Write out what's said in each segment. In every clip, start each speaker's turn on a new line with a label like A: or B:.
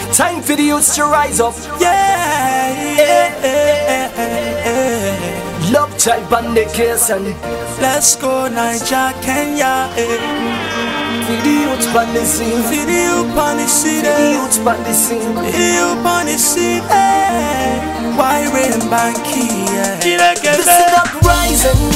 A: Time for the youths to rise up. Love child on the case and
B: let's go Niger, Kenya.
A: for the youths on the scene.
B: For the youth on the scene.
A: For the youths on the scene.
B: For the youth on the scene. Why rain banky?
A: Listen up, rising.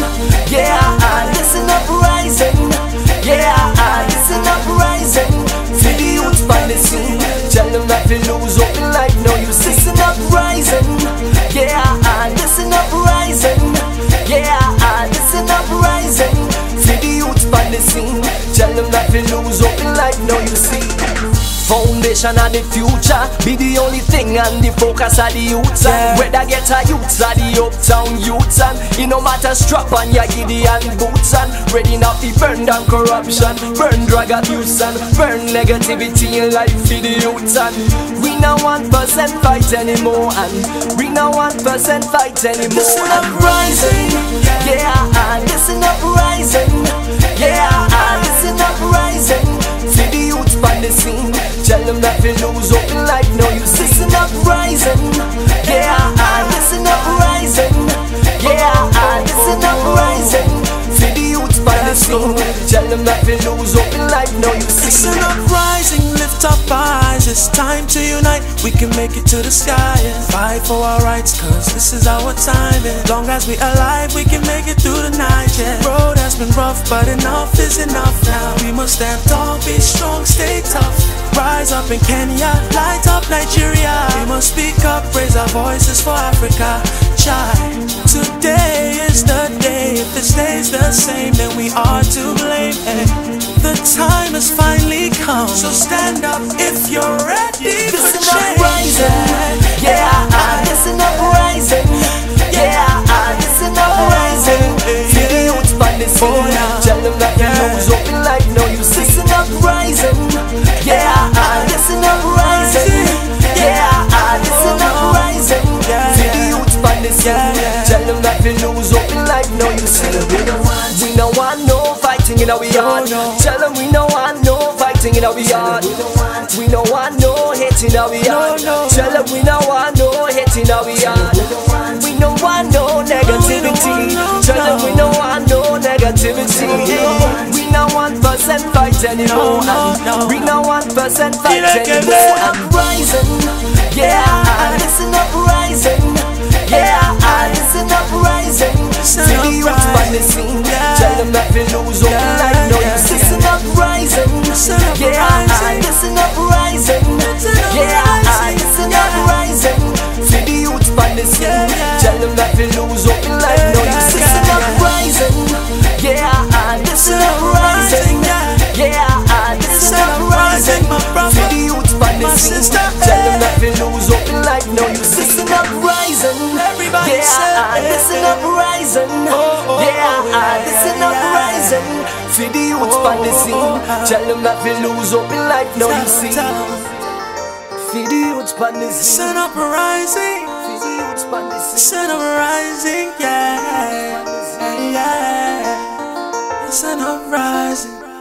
A: Yeah, listen up, rising. Yeah, listen up, rising. For the youths on the scene. Tell them not to lose hope in life. No, you listen up, rising. Yeah, listen up, rising. Yeah, listen up, rising. For the youths on the scene. Tell them not to lose hope in life. No, you see. Foundation of the future be the only thing and the focus of the youths. Whether get a youths or the uptown youths, and it no matter strap on your Gideon boots and ready now to burn down corruption, burn drug abuse and burn negativity in life for the youths. And we no 1% fight anymore, and we no 1% fight anymore.
B: Listen up, rising.
A: Yeah, listen up, rising. Yeah, listen up, rising. For the youths on the scene. Tell them not to lose hope in life. No, you listen up, rising. Yeah, listen up, rising. Yeah, listen up, rising. For the youths on the scene. Tell them not to lose hope in life. No, you
B: listen up, rising. Lift up our eyes. It's time to unite. We can make it to the sky and fight for our rights, cause this is our time. As long as we alive, we can make it through the night. Yeah, road has been rough, but enough is enough now. We must stand tall, be strong, stay tough. Rise up in Kenya, light up Nigeria. We must speak up, raise our voices for Africa. Child, today is the day. If it stays the same, then we are to blame. The time has finally come, so stand up if you're ready for
A: listen
B: change.
A: Up, rising. Yeah, listen up, rising. Yeah, listen up, rising. For the youths on the scene. Tell them that you lose hope in life. No, you listen up, rising. Yeah, listen up, rising. Yeah, listen up, rising. For the youths on the scene. Tell them that you lose hope in life. No, you see. We don't want no fighting in our yard. Tell them we don't want no fighting in our yard. We don't want no hate in our yard. Tell them we don't want no hate in our yard. We don't want no negativity. Tell them we don't want no negativity. We don't 1% fight anymore. We don't 1% fight anymore. I'm rising. Yeah, listen up, rising. Yeah, listen up, rising. See the youths on the scene. Tell them that they lose hope in life. No, you listen up, rising. Yeah, listen up, rising. Yeah, listen up, rising. See the youths on the scene. Tell them that they lose hope in life. No, you listen up, rising. Yeah, listen up, rising. Yeah, listen up, rising. See the youths on the scene. Tell them that they lose hope in life. No, you listen up, rising. Yeah, listen up, rising. Yeah, listen up, rising. For the youths on the scene. Tell them that they lose hope in life. No, you see. For the youths on the scene.
B: Listen up, rising.
A: For the youths on the scene.
B: Listen up, rising. Yeah, yeah. Listen up, rising.